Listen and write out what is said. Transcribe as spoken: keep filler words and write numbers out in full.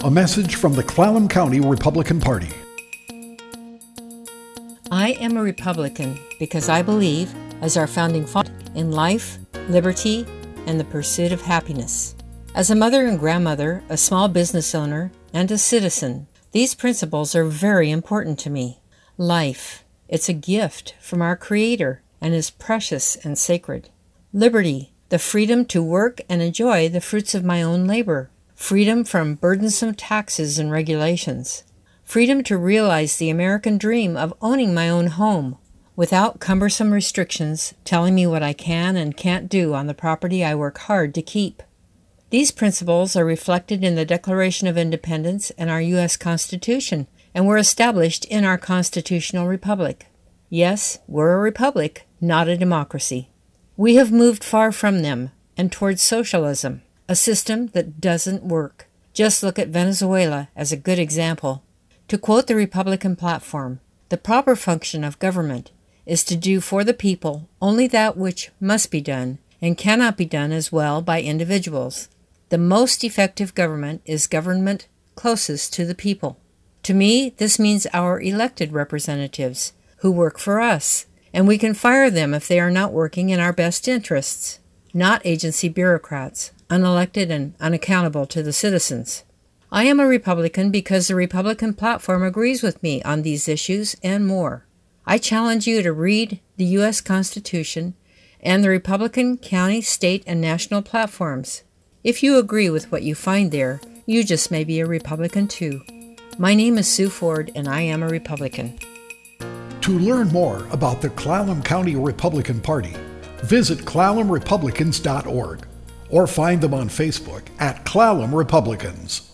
A message from the Clallam County Republican Party. I am a Republican because I believe, as our founding father, in life, liberty, and the pursuit of happiness. As a mother and grandmother, a small business owner, and a citizen, these principles are very important to me. Life, it's a gift from our Creator and is precious and sacred. Liberty, the freedom to work and enjoy the fruits of my own labor. Freedom from burdensome taxes and regulations. Freedom to realize the American dream of owning my own home without cumbersome restrictions telling me what I can and can't do on the property I work hard to keep. These principles are reflected in the Declaration of Independence and our U S Constitution, and were established in our constitutional republic. Yes, we're a republic, not a democracy. We have moved far from them and towards socialism, a system that doesn't work. Just look at Venezuela as a good example. To quote the Republican platform, the proper function of government is to do for the people only that which must be done and cannot be done as well by individuals. The most effective government is government closest to the people. To me, this means our elected representatives who work for us, and we can fire them if they are not working in our best interests, not agency bureaucrats, unelected and unaccountable to the citizens. I am a Republican because the Republican platform agrees with me on these issues and more. I challenge you to read the U S Constitution and the Republican county, state, and national platforms. If you agree with what you find there, you just may be a Republican too. My name is Sue Ford, and I am a Republican. To learn more about the Clallam County Republican Party, visit clallam republicans dot org or find them on Facebook at Clallam Republicans.